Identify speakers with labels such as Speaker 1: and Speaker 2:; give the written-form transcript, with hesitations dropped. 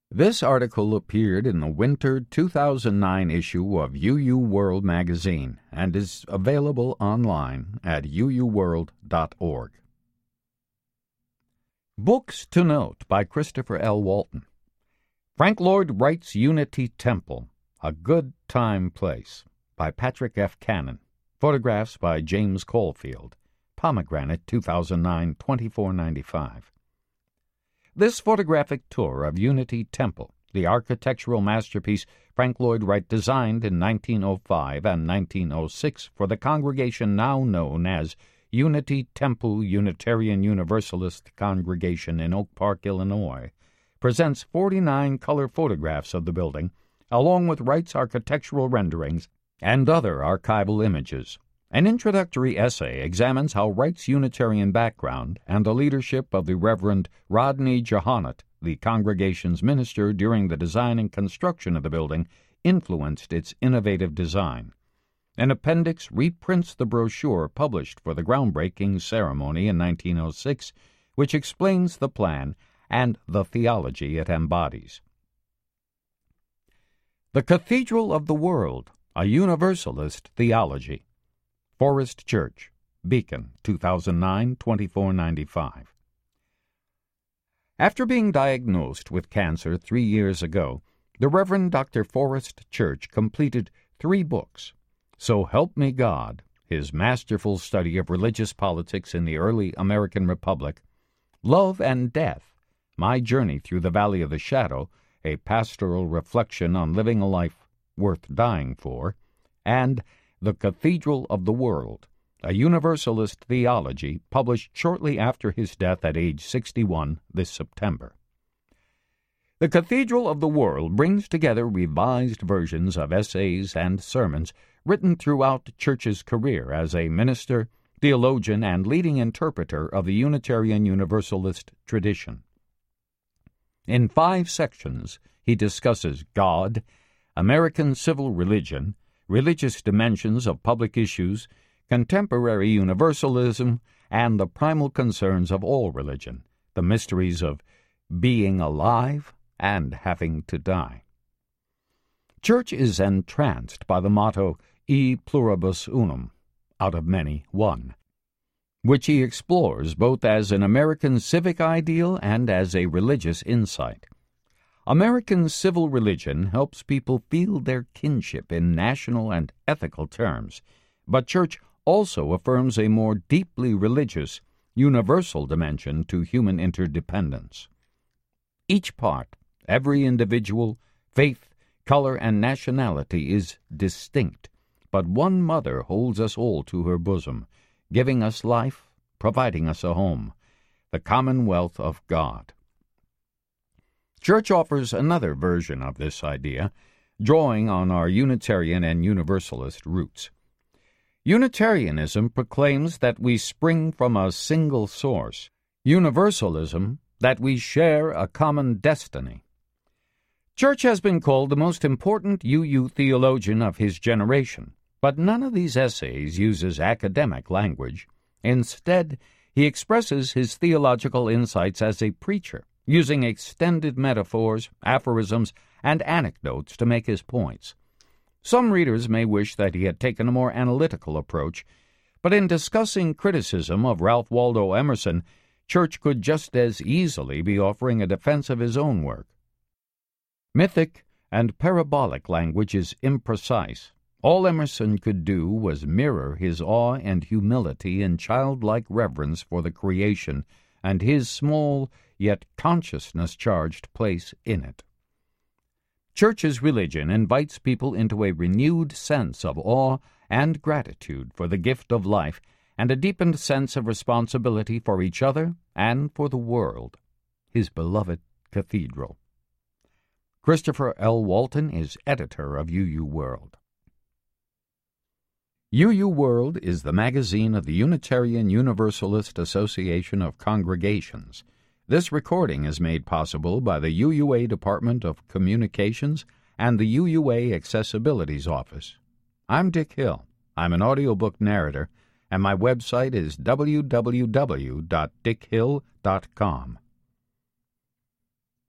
Speaker 1: This article appeared in the winter 2009 issue of UU World magazine and is available online at uuworld.org. Books to Note by Christopher L. Walton. Frank Lloyd Wright's Unity Temple, A Good Time Place by Patrick F. Cannon. Photographs by James Caulfield. Pomegranate, 2009, $24.95. This photographic tour of Unity Temple, the architectural masterpiece Frank Lloyd Wright designed in 1905 and 1906 for the congregation now known as Unity Temple Unitarian Universalist Congregation in Oak Park, Illinois, presents 49 color photographs of the building, along with Wright's architectural renderings and other archival images. An introductory essay examines how Wright's Unitarian background and the leadership of the Reverend Rodney Johannot, the congregation's minister during the design and construction of the building, influenced its innovative design. An appendix reprints the brochure published for the groundbreaking ceremony in 1906, which explains the plan and the theology it embodies. The Cathedral of the World, a Universalist Theology. Forest Church, Beacon, 2009, $24.95. After being diagnosed with cancer 3 years ago, the Reverend Dr. Forrest Church completed 3 books: So Help Me God, his masterful study of religious politics in the early American Republic; Love and Death, My Journey Through the Valley of the Shadow, a pastoral reflection on living a life worth dying for; and The Cathedral of the World, a Universalist Theology, published shortly after his death at age 61 this September. The Cathedral of the World brings together revised versions of essays and sermons written throughout Church's career as a minister, theologian, and leading interpreter of the Unitarian Universalist tradition. In 5 sections, he discusses God, American civil religion, religious dimensions of public issues, contemporary universalism, and the primal concerns of all religion, the mysteries of being alive and having to die. Church is entranced by the motto E pluribus unum, out of many, one, which he explores both as an American civic ideal and as a religious insight. American civil religion helps people feel their kinship in national and ethical terms, but Church also affirms a more deeply religious, universal dimension to human interdependence. Each part, every individual, faith, color, and nationality is distinct, but one mother holds us all to her bosom, giving us life, providing us a home, the commonwealth of God. Church offers another version of this idea, drawing on our Unitarian and Universalist roots. Unitarianism proclaims that we spring from a single source. Universalism, that we share a common destiny. Church has been called the most important UU theologian of his generation, but none of these essays uses academic language. Instead, he expresses his theological insights as a preacher, using extended metaphors, aphorisms, and anecdotes to make his points. Some readers may wish that he had taken a more analytical approach, but in discussing criticism of Ralph Waldo Emerson, Church could just as easily be offering a defense of his own work. Mythic and parabolic language is imprecise. All Emerson could do was mirror his awe and humility in childlike reverence for the creation and his small, yet consciousness-charged place in it. Church's religion invites people into a renewed sense of awe and gratitude for the gift of life and a deepened sense of responsibility for each other and for the world, his beloved cathedral. Christopher L. Walton is editor of UU World. UU World is the magazine of the Unitarian Universalist Association of Congregations. This recording is made possible by the UUA Department of Communications and the UUA Accessibilities Office. I'm Dick Hill. I'm an audiobook narrator, and my website is www.dickhill.com.